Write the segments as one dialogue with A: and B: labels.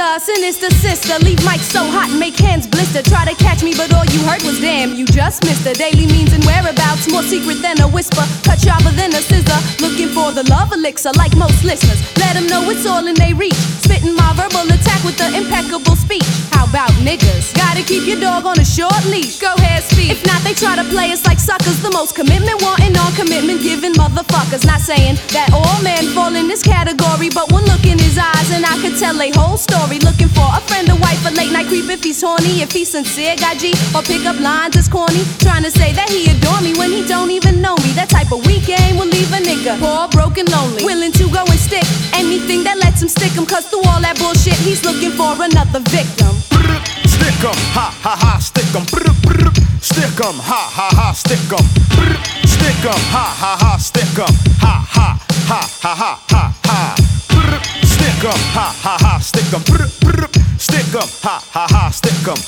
A: sinister sister. Leave mic so hot, make hands blister. Try to catch me, but all you heard was damn, you just missed her. Daily means and whereabouts, more secret than a whisper. Cut sharper than a scissor. Looking for the love elixir, like most listeners. Let them know it's all in they reach. Spitting my verbal attack with the impeccable speech. How about niggas? Gotta keep your dog on a short leash. Go ahead, speak. If not, they try to play us like suckers. The most commitment wanting, non-commitment giving motherfuckers. Not saying that all men fall in this category, but one look in his eyes and I could tell a whole story. Looking for a friend, a wife, a late night creep if he's horny. If he's sincere, got G, or pick up lines that's corny. Trying to say that he adore me when he don't even know me. That type of weak game will leave a nigga poor, broken, lonely. Willing to go and stick anything that lets him stick him. Cause through all that bullshit, he's looking for another victim.
B: Stick 'em, ha ha ha, stick 'em. Stick 'em, ha ha ha, stick 'em. Stick 'em, ha ha ha, stick 'em. Ha ha ha ha ha ha ha. Stick 'em, ha ha ha, stick 'em. Stick 'em, ha ha ha, stick 'em.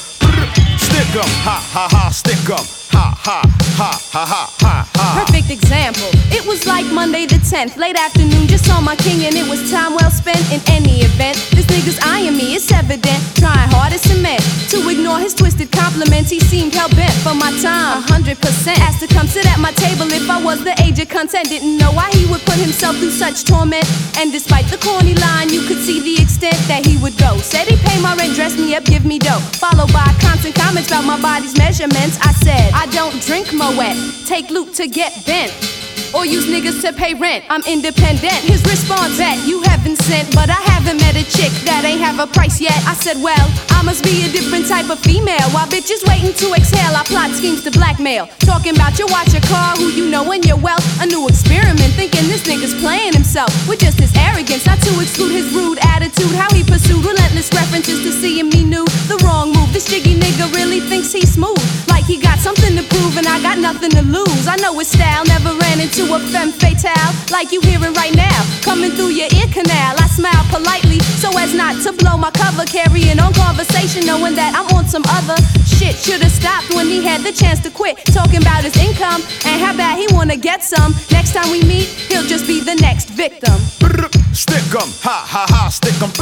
B: Stick 'em, ha ha ha, stick 'em. Ha ha ha ha ha ha ha.
A: Perfect example. It was like Monday the 10th, late afternoon, just saw my king and it was time well spent. In any event, this nigga's eyeing me, it's evident. Trying hard as cement to ignore his twisted compliments. He seemed hell-bent for my time, 100%. Asked to come sit at my table if I was the age of consent. Didn't know why he would put himself through such torment. And despite the corny line, you could see the extent that he would go. Said he'd pay my rent, dress me up, give me dough. Followed by constant comments about my body's measurements. I said, I don't drink Moet, take loot to get bent, or use niggas to pay rent. I'm independent. His response, bet you haven't sent, but I haven't met a chick that ain't have a price yet. I said, well, I must be a different type of female. While bitches waiting to exhale, I plot schemes to blackmail. Talking about your watch, your car, who you know and your wealth. A new experiment, thinking this nigga's playing himself with just his arrogance, not to exclude his rude attitude. How he pursued relentless references to see him, he knew the wrong move. This jiggy nigga really thinks he's smooth, like he got something to prove and I got nothing to lose. I know his style, never ran into a femme fatale like you hearing right now, coming through your ear canal. I smile politely so as not to blow my cover, carrying on conversation knowing that I'm on some other shit. Should've stopped when he had the chance to quit, talking about his income and how bad he wanna get some. Next time we meet, he'll just be the next victim.
B: Stick 'em, ha ha ha, stick 'em.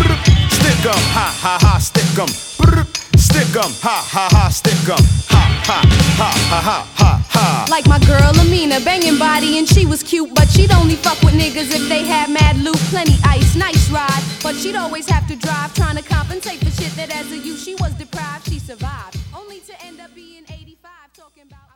B: Stick 'em, ha ha ha, stick 'em. Stick 'em, ha ha ha, stick 'em. Ha ha ha ha ha ha ha.
A: Like my girl Amina, banging body and she was cute, but she'd only fuck with niggas if they had mad loot, plenty ice, nice ride. But she'd always have to drive, trying to compensate for shit that as a youth she was deprived. She survived, only to end up being 85, talking about